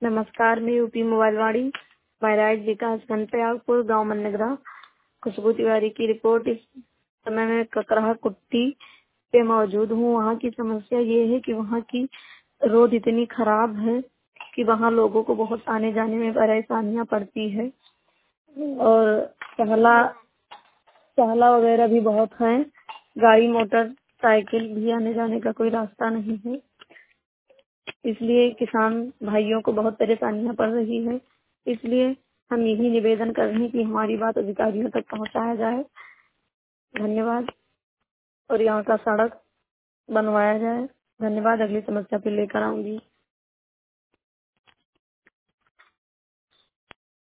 नमस्कार, मैं UP mobile वाणी बहराइच विकासखंड प्रयागपुर गांव मनगरा खुशबू तिवारी की रिपोर्ट। इस समय मैं ककराहा कुट्टी पे मौजूद हूँ। वहाँ की समस्या ये है कि वहाँ की रोड इतनी खराब है कि वहाँ लोगों को बहुत आने जाने में परेशानियाँ पड़ती है और सहला सहला वगैरह भी बहुत है। गाड़ी मोटर साइकिल भी आने जाने का कोई रास्ता नहीं है, इसलिए किसान भाइयों को बहुत परेशानियां पड़ रही है। इसलिए हम यही निवेदन कर रहे हैं कि हमारी बात अधिकारियों तक पहुंचाया जाए। धन्यवाद। और यहाँ का सड़क बनवाया जाए। धन्यवाद। अगली समस्या पे लेकर आऊंगी।